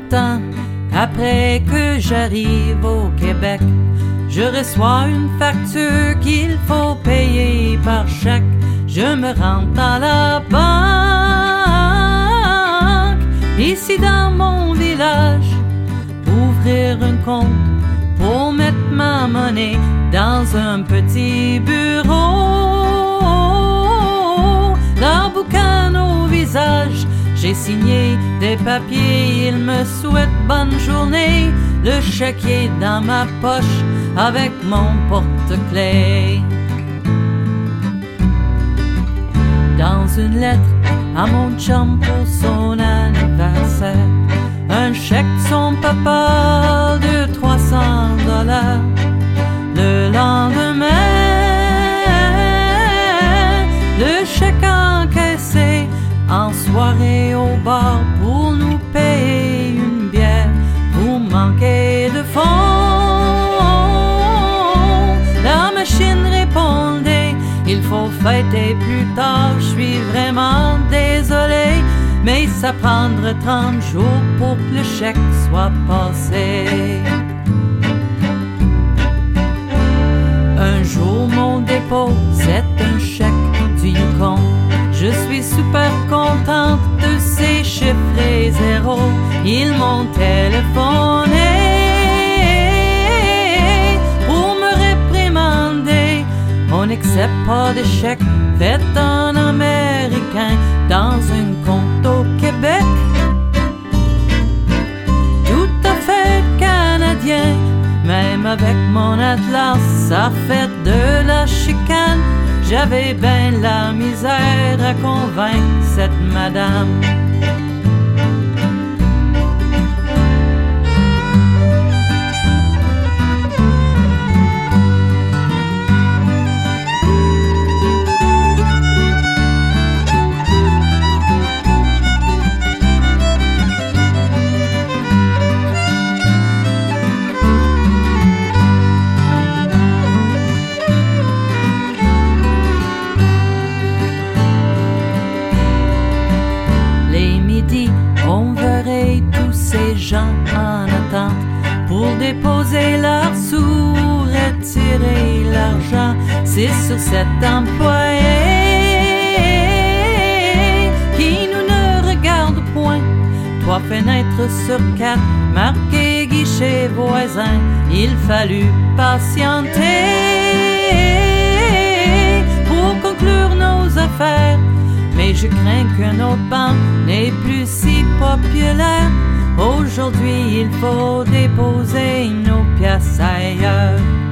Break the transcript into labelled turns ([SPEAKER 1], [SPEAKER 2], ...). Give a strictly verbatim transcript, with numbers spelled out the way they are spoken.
[SPEAKER 1] temps, après que j'arrive au Québec, je reçois une facture qu'il faut payer par chèque. Je me rends à la banque, ici dans mon village, ouvrir un compte pour mettre ma monnaie dans un petit bureau. Leur boucan au visage, j'ai signé des papiers, ils me souhaitent bonne journée. Le chèque est dans ma poche avec mon porte-clés. Dans une lettre à mon chum pour son anniversaire, un chèque de son papa de trois cents dollars. Le lendemain, le chèque encaissé en soirée au bar pour nous payer une bière. Vous manquez de fonds. La machine répondait, il faut fêter plus tard. Je suis vraiment désolé, mais ça prendra trente jours pour que le chèque soit passé. Un jour mon dépôt, c'est un chèque du Yukon. Je suis super contente de ces chiffres et zéros. Ils m'ont téléphoné pour me réprimander. On n'accepte pas de chèques faits en américain dans un compte au Québec. Tout à fait canadien, même avec mon atlas, ça fait de la chicane. J'avais ben la misère à convaincre cette madame. On verrait tous ces gens en attente pour déposer leurs sous, retirer l'argent. C'est sur cet employé qui nous ne regarde point. Trois fenêtres sur quatre, marquées guichet voisin. Il fallut patienter pour conclure nos affaires. Mais je crains qu'un autre banque n'est plus si populaire. Aujourd'hui, il faut déposer nos pièces ailleurs.